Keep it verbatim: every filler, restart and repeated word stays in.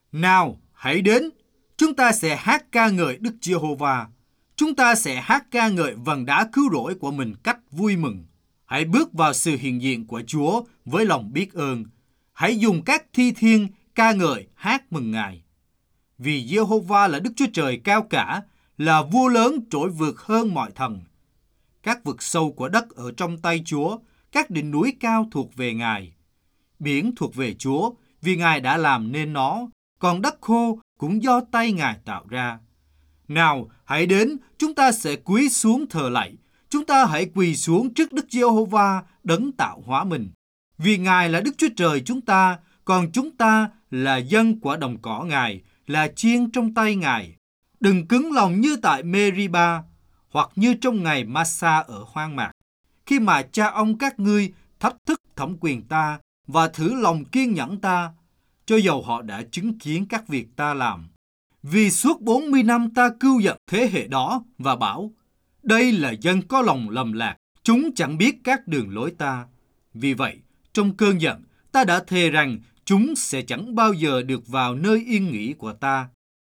Nào, hãy đến, chúng ta sẽ hát ca ngợi Đức Giê-hô-va. Chúng ta sẽ hát ca ngợi vầng đá cứu rỗi của mình cách vui mừng. Hãy bước vào sự hiện diện của Chúa với lòng biết ơn. Hãy dùng các thi thiên ca ngợi hát mừng Ngài. Vì Giê-hô-va là Đức Chúa Trời cao cả, là vua lớn trỗi vượt hơn mọi thần. Các vực sâu của đất ở trong tay Chúa, các đỉnh núi cao thuộc về Ngài. Biển thuộc về Chúa, vì Ngài đã làm nên nó, còn đất khô cũng do tay Ngài tạo ra. Nào, hãy đến, chúng ta sẽ cúi xuống thờ lạy. Chúng ta hãy quỳ xuống trước Đức Giê-hô-va đấng tạo hóa mình. Vì Ngài là Đức Chúa Trời chúng ta, còn chúng ta là dân của đồng cỏ Ngài, là chiên trong tay Ngài. Đừng cứng lòng như tại Mê-ri-ba, hoặc như trong ngày Ma-sa ở hoang mạc, khi mà cha ông các ngươi thách thức thẩm quyền ta và thử lòng kiên nhẫn ta, cho dầu họ đã chứng kiến các việc ta làm. Vì suốt bốn mươi năm ta cưu giận thế hệ đó và bảo, đây là dân có lòng lầm lạc, chúng chẳng biết các đường lối ta. Vì vậy, trong cơn giận, ta đã thề rằng chúng sẽ chẳng bao giờ được vào nơi yên nghỉ của ta.